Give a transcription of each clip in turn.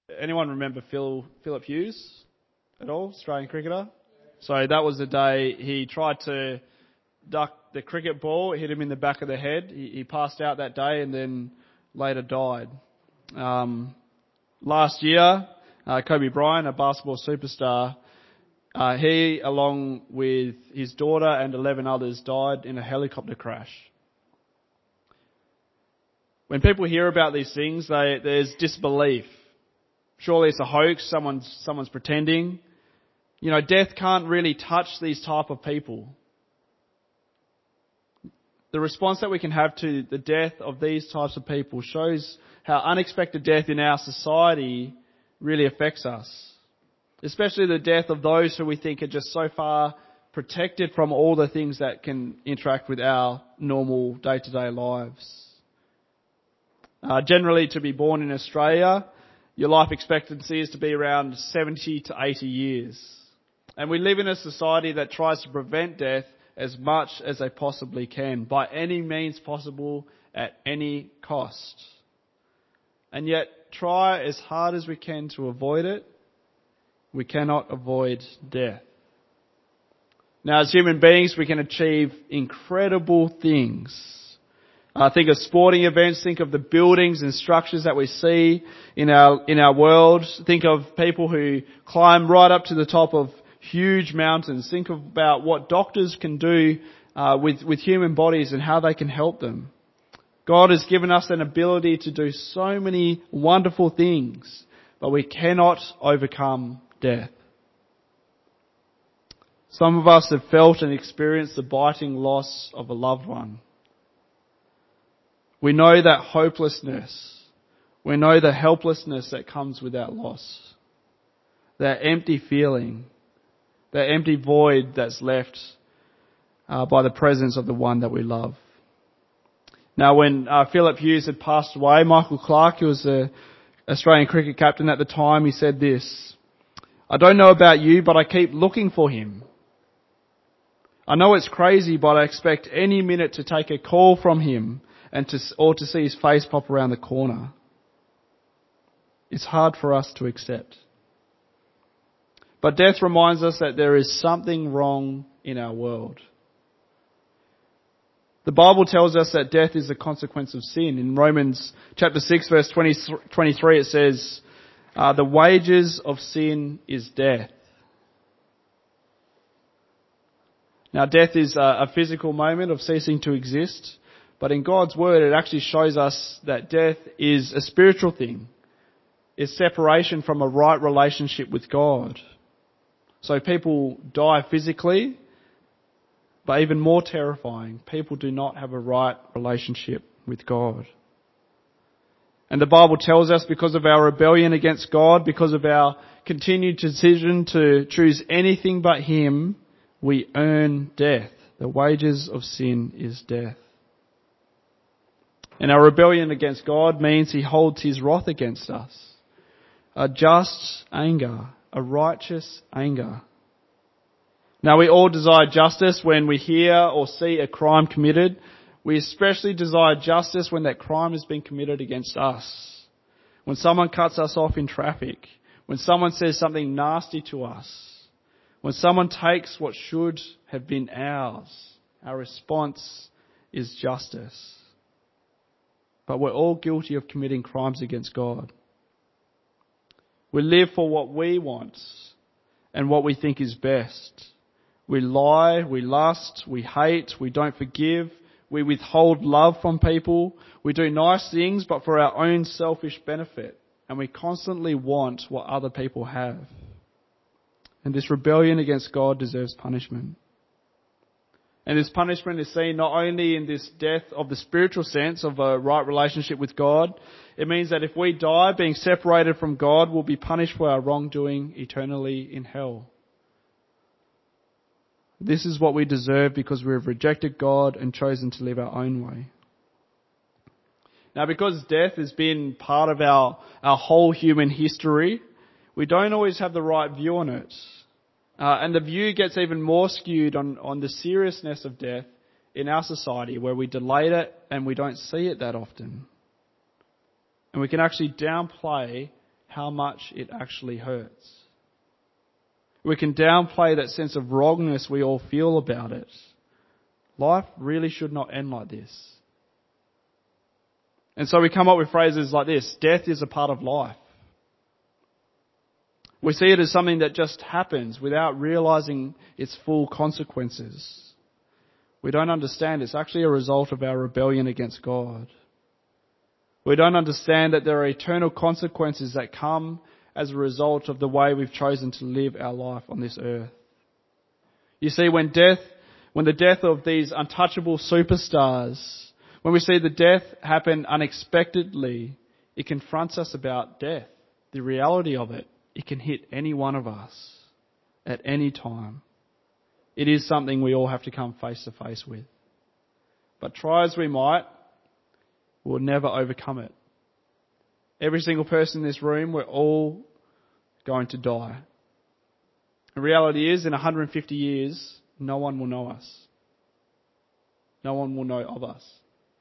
Anyone remember Philip Hughes at all? Australian cricketer. So that was the day he tried to duck the cricket ball. It hit him in the back of the head. He passed out that day and then later died. Last year, Kobe Bryant, a basketball superstar, he, along with his daughter and 11 others, died in a helicopter crash. When people hear about these things, there's disbelief. Surely it's a hoax, someone's pretending. You know, death can't really touch these type of people. The response that we can have to the death of these types of people shows how unexpected death in our society really affects us. Especially the death of those who we think are just so far protected from all the things that can interact with our normal day-to-day lives. Generally, to be born in Australia, your life expectancy is to be around 70 to 80 years. And we live in a society that tries to prevent death as much as they possibly can, by any means possible, at any cost. And yet, try as hard as we can to avoid it, we cannot avoid death. Now, as human beings, we can achieve incredible things. Think of sporting events, think of the buildings and structures that we see in our world. Think of people who climb right up to the top of huge mountains. Think about what doctors can do with human bodies and how they can help them. God has given us an ability to do so many wonderful things, but we cannot overcome death. Some of us have felt and experienced the biting loss of a loved one. We know that hopelessness. We know the helplessness that comes with that loss. That empty feeling. That empty void that's left by the presence of the one that we love. Now, when Philip Hughes had passed away, Michael Clarke, who was the Australian cricket captain at the time, he said this: "I don't know about you, but I keep looking for him. I know it's crazy, but I expect any minute to take a call from him or to see his face pop around the corner. It's hard for us to accept." But death reminds us that there is something wrong in our world. The Bible tells us that death is a consequence of sin. In Romans chapter 6 verse 23 it says, "The wages of sin is death." Now, death is a physical moment of ceasing to exist, but in God's word it actually shows us that death is a spiritual thing. It's separation from a right relationship with God. So people die physically, but even more terrifying, people do not have a right relationship with God. And the Bible tells us because of our rebellion against God, because of our continued decision to choose anything but Him, we earn death. The wages of sin is death. And our rebellion against God means He holds His wrath against us. A just anger, a righteous anger. Now, we all desire justice when we hear or see a crime committed. We especially desire justice when that crime has been committed against us. When someone cuts us off in traffic. When someone says something nasty to us. When someone takes what should have been ours. Our response is justice. But we're all guilty of committing crimes against God. We live for what we want and what we think is best. We lie, we lust, we hate, we don't forgive, we withhold love from people. We do nice things but for our own selfish benefit, and we constantly want what other people have. And this rebellion against God deserves punishment. And this punishment is seen not only in this death of the spiritual sense of a right relationship with God. It means that if we die being separated from God, we'll be punished for our wrongdoing eternally in hell. This is what we deserve because we have rejected God and chosen to live our own way. Now, because death has been part of our whole human history, we don't always have the right view on it. And the view gets even more skewed on the seriousness of death in our society, where we delay it and we don't see it that often. And we can actually downplay how much it actually hurts. We can downplay that sense of wrongness we all feel about it. Life really should not end like this. And so we come up with phrases like this: death is a part of life. We see it as something that just happens without realizing its full consequences. We don't understand it's actually a result of our rebellion against God. We don't understand that there are eternal consequences that come as a result of the way we've chosen to live our life on this earth. You see, when the death of these untouchable superstars, when we see the death happen unexpectedly, it confronts us about death, the reality of it. It can hit any one of us at any time. It is something we all have to come face to face with. But try as we might, we'll never overcome it. Every single person in this room, we're all going to die. The reality is, in 150 years, no one will know us. No one will know of us.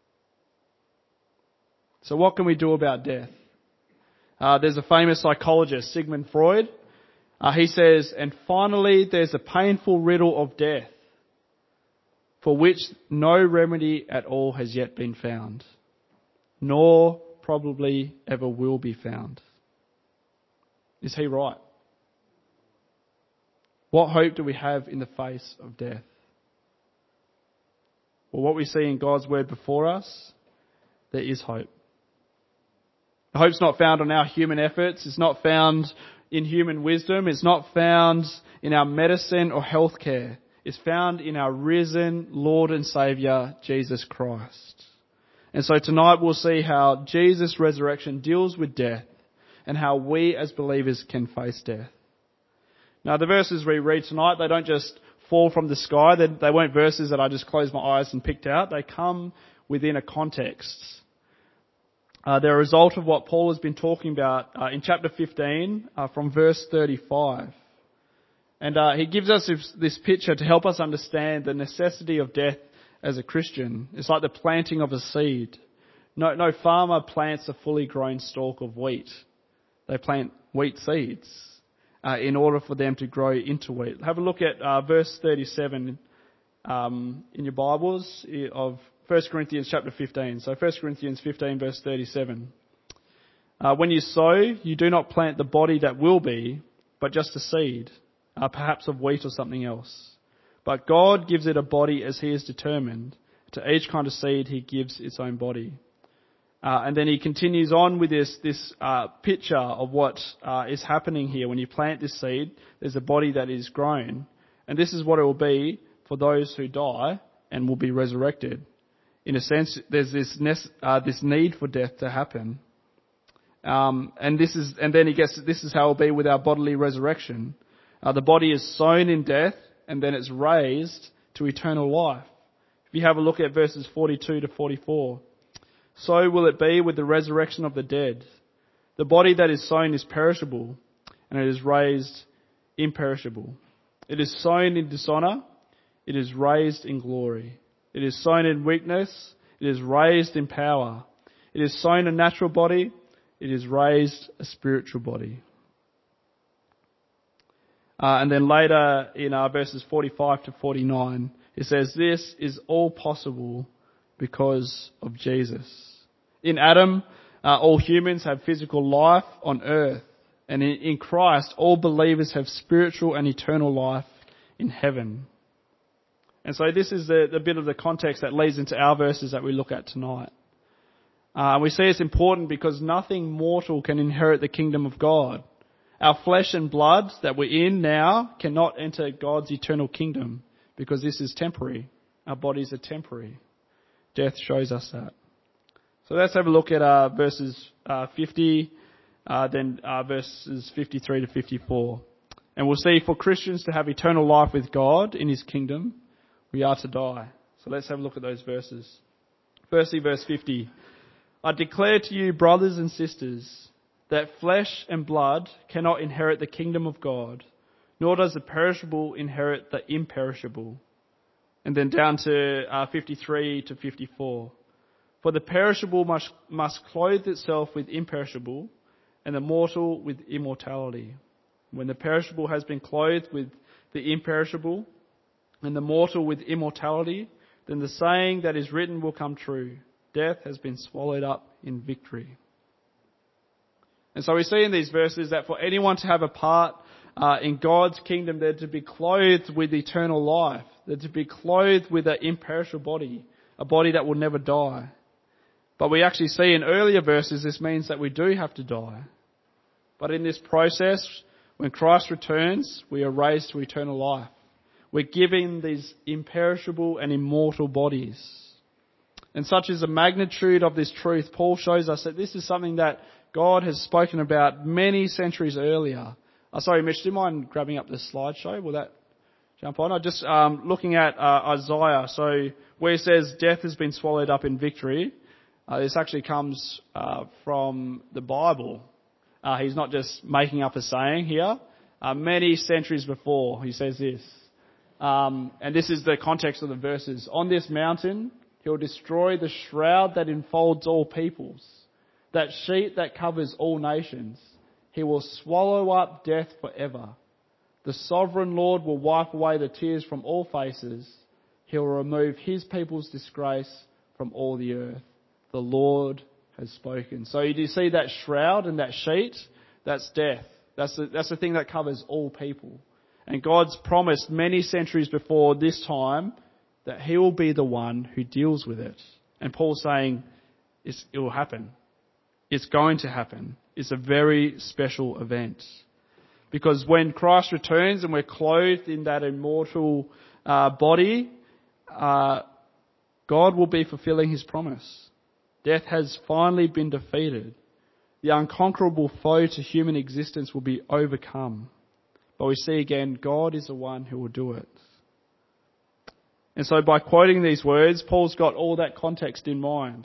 So what can we do about death? There's a famous psychologist, Sigmund Freud. He says, and finally there's a painful riddle of death, for which no remedy at all has yet been found, nor probably ever will be found. Is he right? What hope do we have in the face of death? Well, what we see in God's word before us, there is hope. The hope's not found on our human efforts. It's not found in human wisdom. It's not found in our medicine or healthcare. It's found in our risen Lord and Saviour, Jesus Christ. And so tonight we'll see how Jesus' resurrection deals with death and how we as believers can face death. Now, the verses we read tonight, they don't just fall from the sky. They weren't verses that I just closed my eyes and picked out. They come within a context. They're a result of what Paul has been talking about in chapter 15 from verse 35. And he gives us this picture to help us understand the necessity of death as a Christian. It's like the planting of a seed. No farmer plants a fully grown stalk of wheat. They plant wheat seeds in order for them to grow into wheat. Have a look at verse 37 in your Bibles of 1 Corinthians chapter 15. So 1 Corinthians 15 verse 37. When you sow, you do not plant the body that will be, but just a seed, perhaps of wheat or something else. But God gives it a body as He has determined. To each kind of seed He gives its own body. And then he continues on with this picture of what is happening here. When you plant this seed, there's a body that is grown. And this is what it will be for those who die and will be resurrected. In a sense, there's this need for death to happen. And this is how it will be with our bodily resurrection. The body is sown in death, and then it's raised to eternal life. If you have a look at verses 42 to 44. So will it be with the resurrection of the dead. The body that is sown is perishable, and it is raised imperishable. It is sown in dishonour, it is raised in glory. It is sown in weakness, it is raised in power. It is sown a natural body, it is raised a spiritual body. And then later in verses 45 to 49, it says, this is all possible because of Jesus. In Adam, all humans have physical life on earth. And in Christ, all believers have spiritual and eternal life in heaven. And so this is the bit of the context that leads into our verses that we look at tonight. We see it's important because nothing mortal can inherit the kingdom of God. Our flesh and blood that we're in now cannot enter God's eternal kingdom because this is temporary. Our bodies are temporary. Death shows us that. So let's have a look at verses 50, then verses 53 to 54. And we'll see for Christians to have eternal life with God in His kingdom, we are to die. So let's have a look at those verses. Firstly, verse 50. I declare to you, brothers and sisters, that flesh and blood cannot inherit the kingdom of God, nor does the perishable inherit the imperishable. And then down to 53 to 54. For the perishable must clothe itself with imperishable, and the mortal with immortality. When the perishable has been clothed with the imperishable, and the mortal with immortality, then the saying that is written will come true. Death has been swallowed up in victory. And so we see in these verses that for anyone to have a part in God's kingdom, they're to be clothed with eternal life. They're to be clothed with an imperishable body, a body that will never die. But we actually see in earlier verses this means that we do have to die. But in this process, when Christ returns, we are raised to eternal life. We're given these imperishable and immortal bodies. And such is the magnitude of this truth, Paul shows us that this is something that God has spoken about many centuries earlier. Sorry, Mitch, do you mind grabbing up the slideshow? Will that jump on? I'm just looking at Isaiah. So where it says death has been swallowed up in victory, this actually comes from the Bible. He's not just making up a saying here. Many centuries before, he says this. And this is the context of the verses. On this mountain, he'll destroy the shroud that enfolds all peoples, that sheet that covers all nations. He will swallow up death forever. The sovereign Lord will wipe away the tears from all faces. He'll remove his people's disgrace from all the earth. The Lord has spoken. So you do see that shroud and that sheet? That's death. That's the thing that covers all people. And God's promised many centuries before this time that he will be the one who deals with it. And Paul's saying it will happen. It's going to happen. It's a very special event. Because when Christ returns and we're clothed in that immortal body, God will be fulfilling his promise. Death has finally been defeated. The unconquerable foe to human existence will be overcome. But we see again, God is the one who will do it. And so by quoting these words, Paul's got all that context in mind.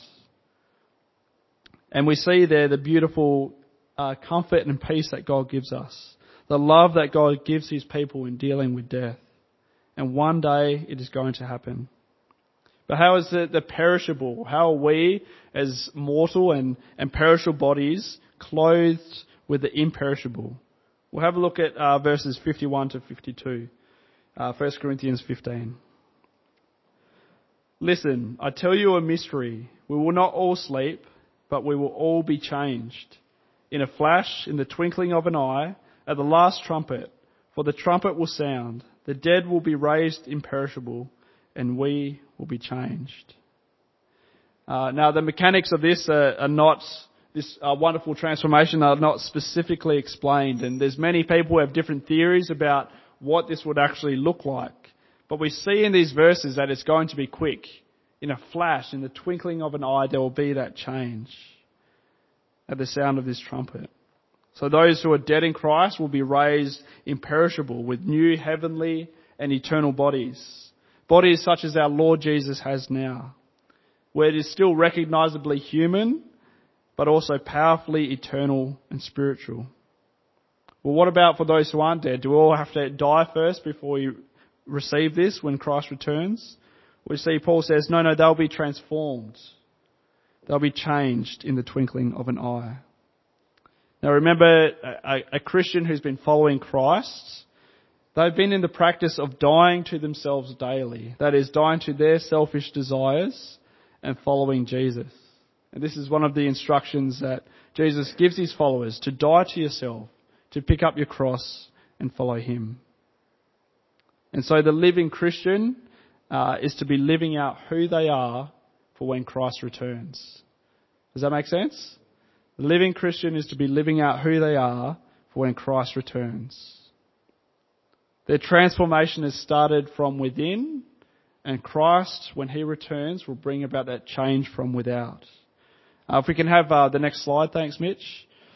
And we see there the beautiful comfort and peace that God gives us. The love that God gives his people in dealing with death. And one day it is going to happen. But how is the perishable? How are we as mortal and perishable bodies clothed with the imperishable? We'll have a look at verses 51 to 52. 1 Corinthians 15. Listen, I tell you a mystery. We will not all sleep, but we will all be changed. In a flash, in the twinkling of an eye, at the last trumpet. For the trumpet will sound. The dead will be raised imperishable, and we will be changed. Now, the mechanics of this are not, this wonderful transformation are not specifically explained. And there's many people who have different theories about what this would actually look like. But we see in these verses that it's going to be quick. In a flash, in the twinkling of an eye, there will be that change at the sound of this trumpet. So those who are dead in Christ will be raised imperishable with new heavenly and eternal bodies. Bodies such as our Lord Jesus has now, where it is still recognisably human, but also powerfully eternal and spiritual. Well, what about for those who aren't dead? Do we all have to die first before we receive this when Christ returns? We see Paul says, no, they'll be transformed. They'll be changed in the twinkling of an eye. Now remember, a Christian who's been following Christ, they've been in the practice of dying to themselves daily. That is, dying to their selfish desires and following Jesus. And this is one of the instructions that Jesus gives his followers, to die to yourself, to pick up your cross and follow him. And so the living Christian is to be living out who they are for when Christ returns. Does that make sense? The living Christian is to be living out who they are for when Christ returns. Their transformation has started from within, and Christ, when he returns, will bring about that change from without. If we can have the next slide, thanks Mitch.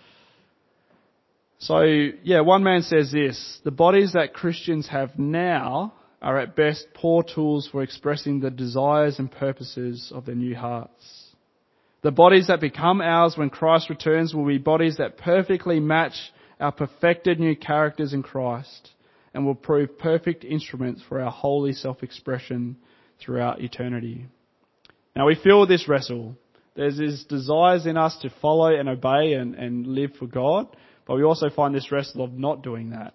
So, one man says this: the bodies that Christians have now are at best poor tools for expressing the desires and purposes of their new hearts. The bodies that become ours when Christ returns will be bodies that perfectly match our perfected new characters in Christ and will prove perfect instruments for our holy self-expression throughout eternity. Now we feel this wrestle, There's these desires in us to follow and obey and live for God, but we also find this wrestle of not doing that.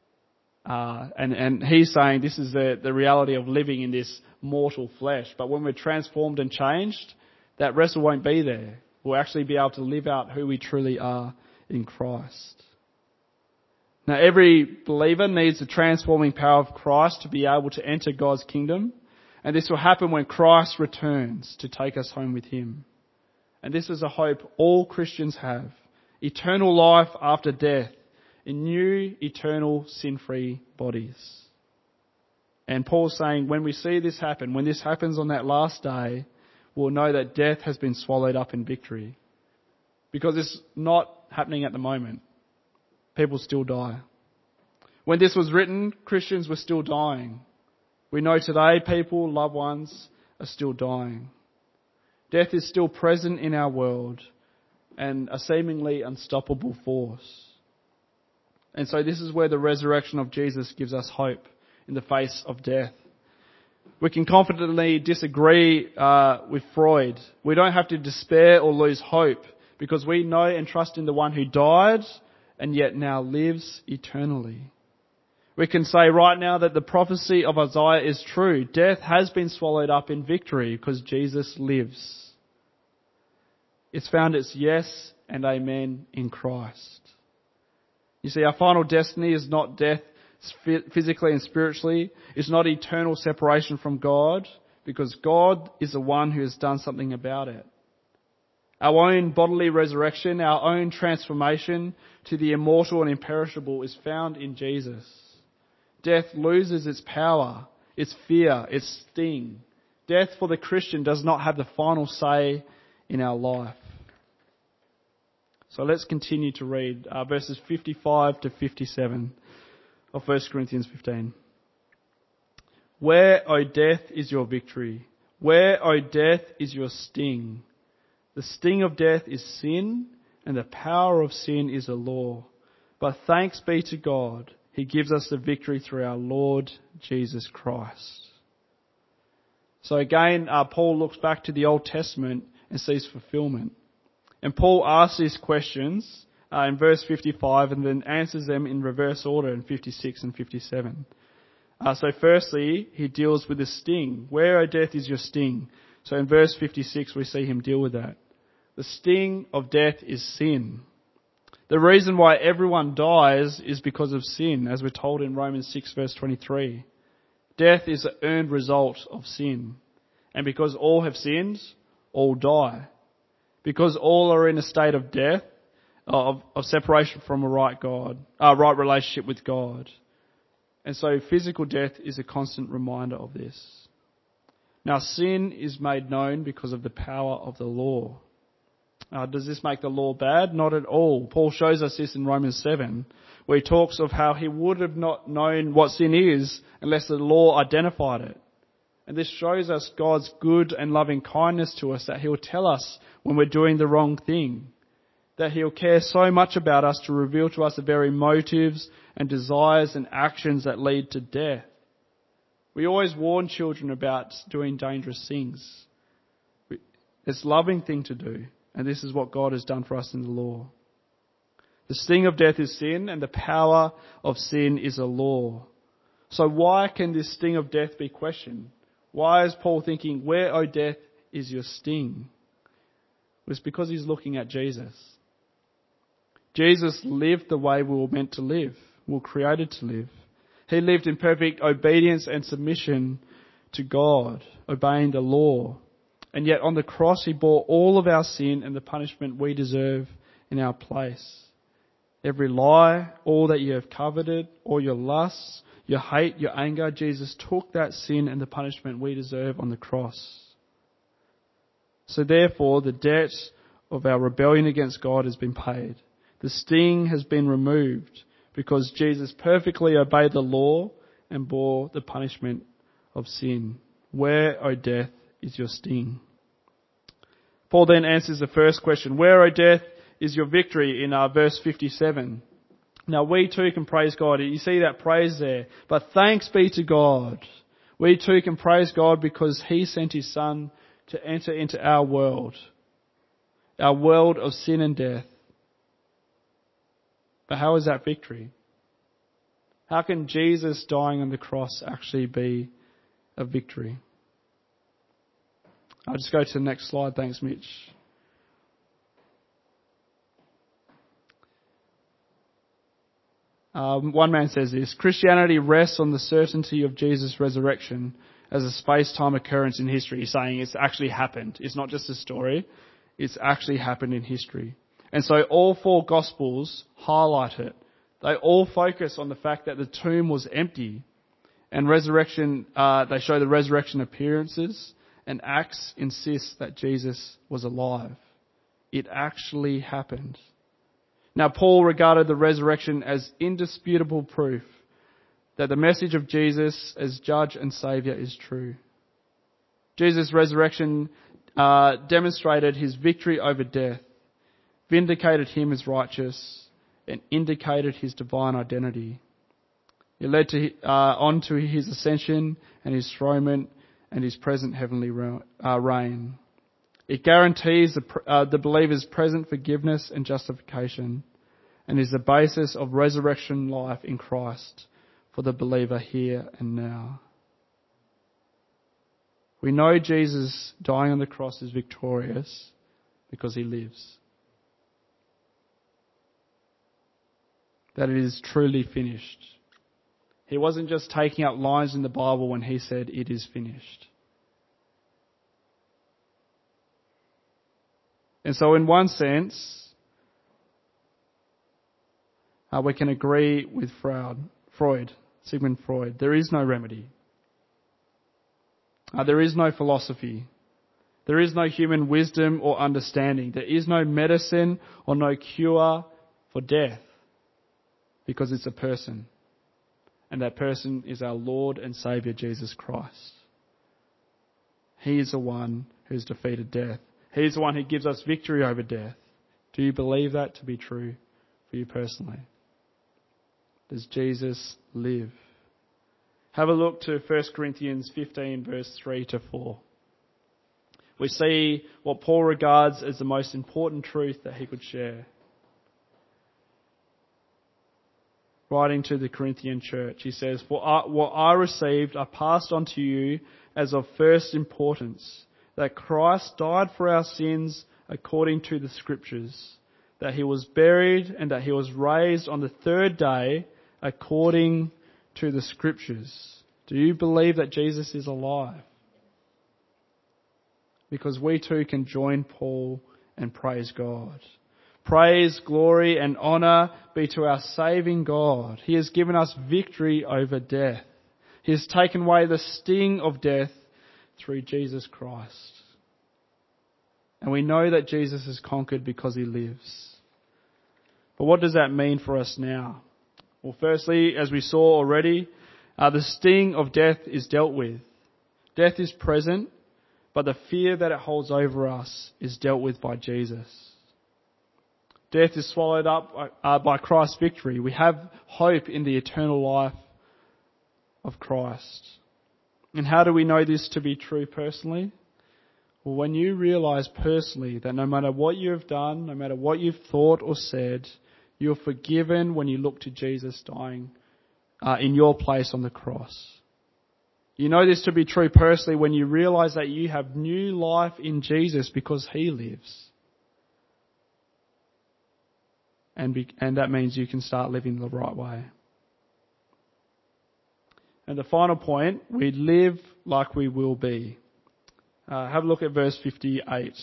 And he's saying this is the reality of living in this mortal flesh. But when we're transformed and changed, that wrestle won't be there. We'll actually be able to live out who we truly are in Christ. Now, every believer needs the transforming power of Christ to be able to enter God's kingdom. And this will happen when Christ returns to take us home with him. And this is a hope all Christians have. Eternal life after death in new, eternal, sin-free bodies. And Paul's saying when we see this happen, when this happens on that last day, we'll know that death has been swallowed up in victory. Because it's not happening at the moment. People still die. When this was written, Christians were still dying. We know today people, loved ones, are still dying. Death is still present in our world and a seemingly unstoppable force. And so this is where the resurrection of Jesus gives us hope in the face of death. We can confidently disagree with Freud. We don't have to despair or lose hope because we know and trust in the one who died and yet now lives eternally. We can say right now that the prophecy of Isaiah is true. Death has been swallowed up in victory because Jesus lives. It's found its yes and amen in Christ. You see, our final destiny is not death physically and spiritually. It's not eternal separation from God because God is the one who has done something about it. Our own bodily resurrection, our own transformation to the immortal and imperishable is found in Jesus. Death loses its power, its fear, its sting. Death for the Christian does not have the final say in our life. So let's continue to read verses 55 to 57 of 1 Corinthians 15. Where, O death, is your victory? Where, O death, is your sting? The sting of death is sin, and the power of sin is the law. But thanks be to God, He gives us the victory through our Lord Jesus Christ. So again, Paul looks back to the Old Testament and sees fulfillment. And Paul asks these questions in verse 55 and then answers them in reverse order in 56 and 57. So firstly, he deals with the sting. Where, O death, is your sting? So in verse 56, we see him deal with that. The sting of death is sin. The reason why everyone dies is because of sin, as we're told in Romans 6 verse 23. Death is the earned result of sin. And because all have sinned, all die. Because all are in a state of death, of separation from a right relationship with God. And so physical death is a constant reminder of this. Now sin is made known because of the power of the law. Does this make the law bad? Not at all. Paul shows us this in Romans 7, where he talks of how he would have not known what sin is unless the law identified it. And this shows us God's good and loving kindness to us, that He'll tell us when we're doing the wrong thing. That He'll care so much about us to reveal to us the very motives and desires and actions that lead to death. We always warn children about doing dangerous things. It's a loving thing to do. And this is what God has done for us in the law. The sting of death is sin, and the power of sin is a law. So why can this sting of death be questioned? Why is Paul thinking, where, O death, is your sting? Well, it's because he's looking at Jesus. Jesus lived the way we were meant to live, we were created to live. He lived in perfect obedience and submission to God, obeying the law. And yet on the cross He bore all of our sin and the punishment we deserve in our place. Every lie, all that you have coveted, all your lusts, your hate, your anger, Jesus took that sin and the punishment we deserve on the cross. So therefore, the debt of our rebellion against God has been paid. The sting has been removed because Jesus perfectly obeyed the law and bore the punishment of sin. Where, O death, is your sting? Paul then answers the first question. Where, O death, is your victory in verse 57? Now we too can praise God. You see that praise there. But thanks be to God. We too can praise God because He sent His Son to enter into our world. our world of sin and death. But how is that victory? How can Jesus dying on the cross actually be a victory? I'll just go to the next slide. Thanks, Mitch. One man says this: Christianity rests on the certainty of Jesus' resurrection as a space-time occurrence in history. He's saying it's actually happened. It's not just a story. It's actually happened in history. And so all four Gospels highlight it. They all focus on the fact that the tomb was empty. And resurrection, they show the resurrection appearances, and Acts insists that Jesus was alive. It actually happened. Now, Paul regarded the resurrection as indisputable proof that the message of Jesus as judge and saviour is true. Jesus' resurrection demonstrated his victory over death, vindicated him as righteous, and indicated his divine identity. It led on to his ascension and his enthronement and his present heavenly reign. It guarantees the believer's present forgiveness and justification, and is the basis of resurrection life in Christ for the believer here and now. We know Jesus dying on the cross is victorious because he lives. That it is truly finished. He wasn't just taking up lines in the Bible when he said it is finished. And so in one sense, we can agree with Sigmund Freud. There is no remedy. There is no philosophy. There is no human wisdom or understanding. There is no medicine or no cure for death, because it's a person. And that person is our Lord and Saviour, Jesus Christ. He is the one who's defeated death. He is the one who gives us victory over death. Do you believe that to be true for you personally? Does Jesus live? Have a look to 1 Corinthians 15 verse 3 to 4. We see what Paul regards as the most important truth that he could share. Writing to the Corinthian church, he says, "For what I received, I passed on to you as of first importance, that Christ died for our sins according to the Scriptures, that he was buried and that he was raised on the third day according to the Scriptures." Do you believe that Jesus is alive? Because we too can join Paul and praise God. Praise, glory and honour be to our saving God. He has given us victory over death. He has taken away the sting of death through Jesus Christ. And we know that Jesus has conquered because he lives. But what does that mean for us now? Well, firstly, as we saw already, the sting of death is dealt with. Death is present, but the fear that it holds over us is dealt with by Jesus. Death is swallowed up by Christ's victory. We have hope in the eternal life of Christ. And how do we know this to be true personally? Well, when you realise personally that no matter what you have done, no matter what you've thought or said, you're forgiven when you look to Jesus dying in your place on the cross. You know this to be true personally when you realise that you have new life in Jesus because he lives. And that means you can start living the right way. And the final point, we live like we will be. Have a look at verse 58.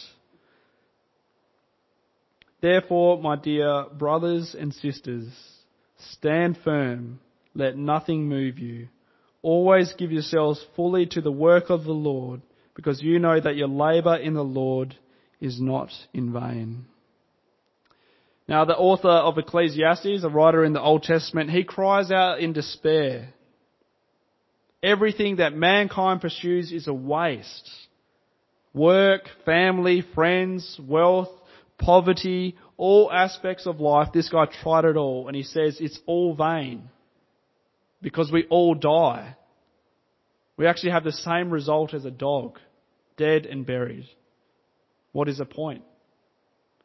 "Therefore, my dear brothers and sisters, stand firm, let nothing move you. Always give yourselves fully to the work of the Lord, because you know that your labour in the Lord is not in vain." Now, the author of Ecclesiastes, a writer in the Old Testament, he cries out in despair. Everything that mankind pursues is a waste. Work, family, friends, wealth, poverty, all aspects of life. This guy tried it all, and he says it's all vain because we all die. We actually have the same result as a dog, dead and buried. What is the point?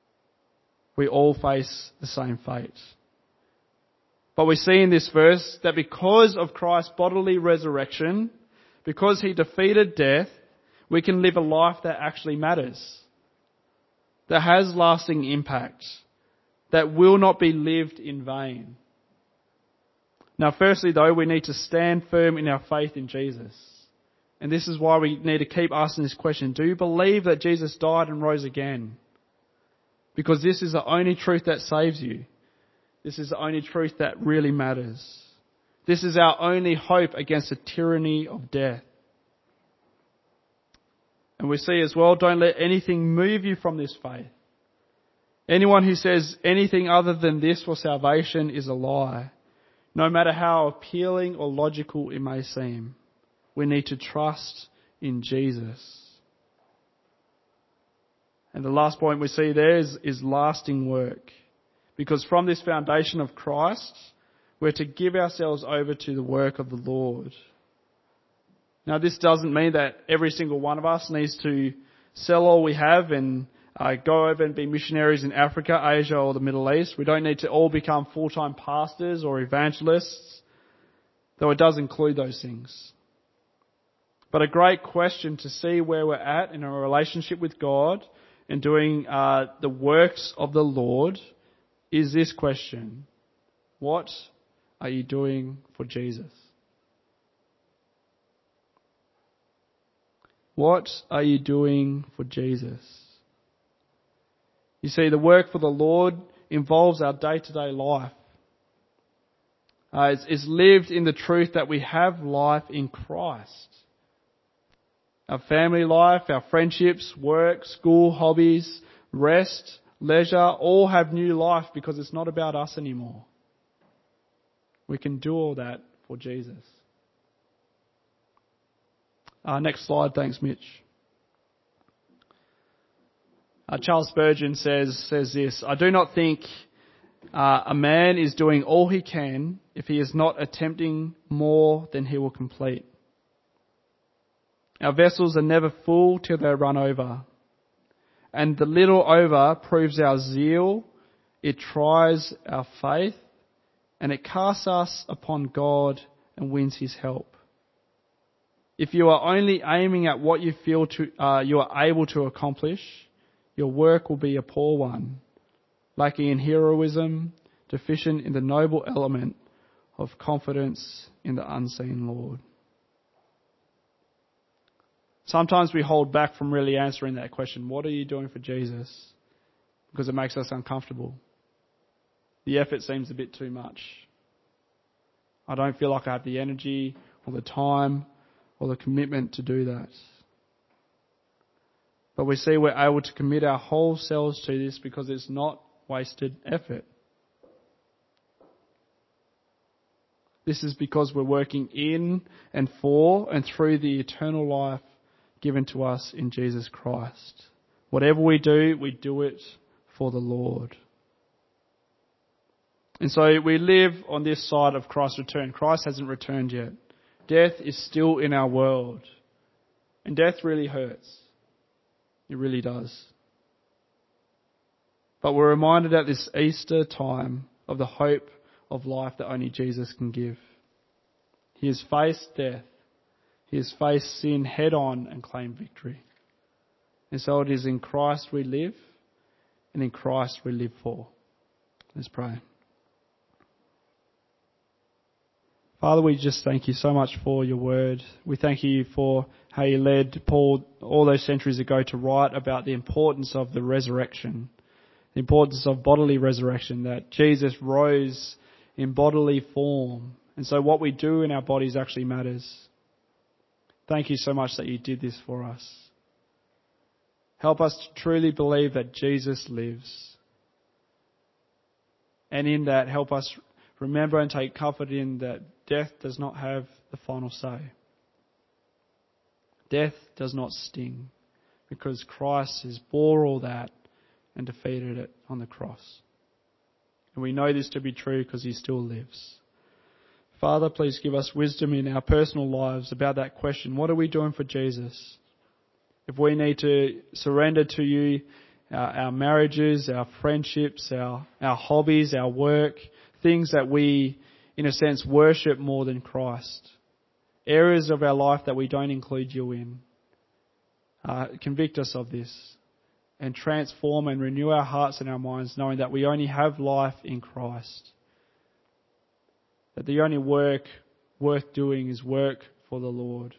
We all face the same fate. But we see in this verse that because of Christ's bodily resurrection, because he defeated death, we can live a life that actually matters, that has lasting impact, that will not be lived in vain. Now, firstly, though, we need to stand firm in our faith in Jesus. And this is why we need to keep asking this question. Do you believe that Jesus died and rose again? Because this is the only truth that saves you. This is the only truth that really matters. This is our only hope against the tyranny of death. And we see as well, don't let anything move you from this faith. Anyone who says anything other than this for salvation is a lie. No matter how appealing or logical it may seem, we need to trust in Jesus. And the last point we see there is lasting work. Because from this foundation of Christ, we're to give ourselves over to the work of the Lord. Now, this doesn't mean that every single one of us needs to sell all we have and go over and be missionaries in Africa, Asia, or the Middle East. We don't need to all become full-time pastors or evangelists, though it does include those things. But a great question to see where we're at in our relationship with God and doing the works of the Lord is this question: what are you doing for Jesus? What are you doing for Jesus? You see, the work for the Lord involves our day-to-day life. It's lived in the truth that we have life in Christ. Our family life, our friendships, work, school, hobbies, rest, leisure, all have new life because it's not about us anymore. We can do all that for Jesus. Next slide, thanks Mitch. Charles Spurgeon says this: I do not think a man is doing all he can if he is not attempting more than he will complete. Our vessels are never full till they run over. And the little over proves our zeal, it tries our faith, and it casts us upon God and wins his help. If you are only aiming at what you feel you are able to accomplish, your work will be a poor one, lacking in heroism, deficient in the noble element of confidence in the unseen Lord. Sometimes we hold back from really answering that question, what are you doing for Jesus? Because it makes us uncomfortable. The effort seems a bit too much. I don't feel like I have the energy or the time or the commitment to do that. But we see we're able to commit our whole selves to this because it's not wasted effort. This is because we're working in and for and through the eternal life given to us in Jesus Christ. Whatever we do it for the Lord. And so we live on this side of Christ's return. Christ hasn't returned yet. Death is still in our world. And death really hurts. It really does. But we're reminded at this Easter time of the hope of life that only Jesus can give. He has faced death. He has faced sin head on and claimed victory. And so it is in Christ we live, and in Christ we live for. Let's pray. Father, we just thank you so much for your word. We thank you for how you led Paul all those centuries ago to write about the importance of the resurrection, the importance of bodily resurrection, that Jesus rose in bodily form. And so what we do in our bodies actually matters. Thank you so much that you did this for us. Help us to truly believe that Jesus lives. And in that, help us remember and take comfort in that death does not have the final say. Death does not sting because Christ has bore all that and defeated it on the cross. And we know this to be true because he still lives. Father, please give us wisdom in our personal lives about that question. What are we doing for Jesus? If we need to surrender to you our marriages, our friendships, our hobbies, our work, things that we, in a sense, worship more than Christ. Areas of our life that we don't include you in. Convict us of this and transform and renew our hearts and our minds, knowing that we only have life in Christ. That the only work worth doing is work for the Lord.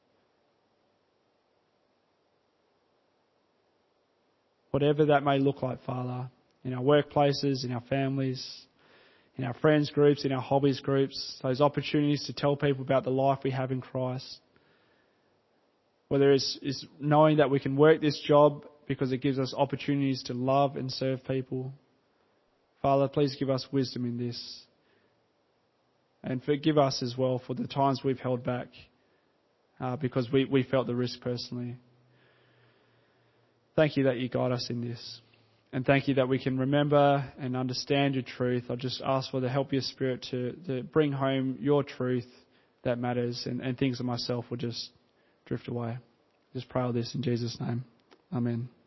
Whatever that may look like, Father, in our workplaces, in our families, in our friends groups, in our hobbies groups, those opportunities to tell people about the life we have in Christ. Whether it's knowing that we can work this job because it gives us opportunities to love and serve people. Father, please give us wisdom in this. And forgive us as well for the times we've held back because we felt the risk personally. Thank you that you guide us in this. And thank you that we can remember and understand your truth. I just ask for the help of your Spirit to bring home your truth that matters, and things of myself will just drift away. Just pray all this in Jesus' name. Amen.